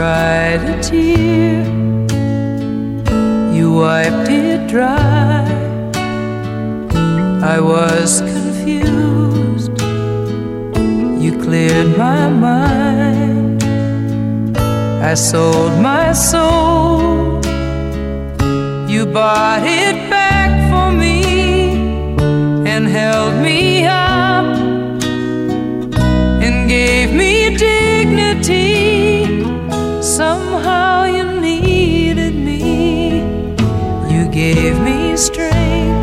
cried a tear, you wiped it dry. I was confused, you cleared my mind. I sold my soul, you bought it back for me and held me up and gave me dignity. Somehow you needed me, you gave me strength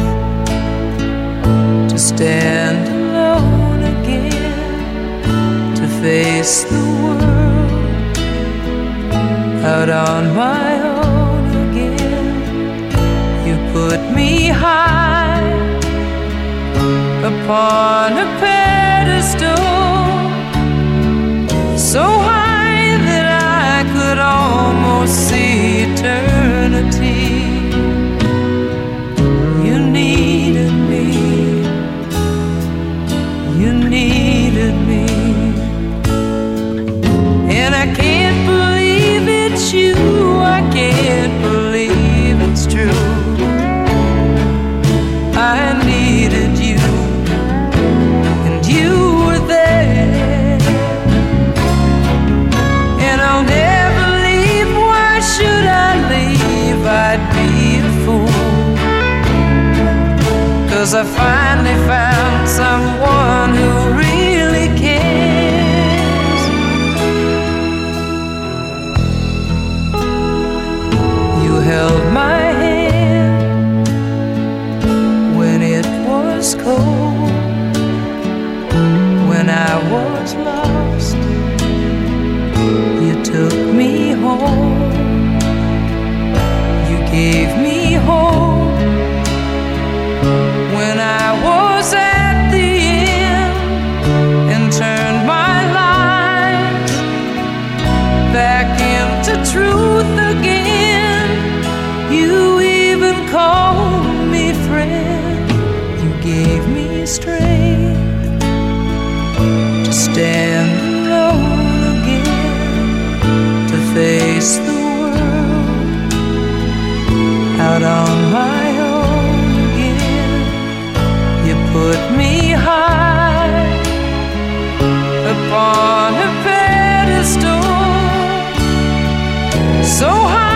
to stand alone again, to face the world out on my own again. You put me high upon a pedestal, so high that I could almost see eternity. You needed me, you needed me, and I can't believe it's you, I can't believe it's true. I needed you, and you were there, and I'll never leave. Why should I leave? I'd be a fool, 'cause I finally found someone who really cares. You held my hand when it was cold, when I was lost. You took me home, you gave me hope when I was at the end, and turned my life back into truth again. You even called me friend, you gave me strength to stand alone again, to face the world out on my own again. You put me high upon a pedestal, so high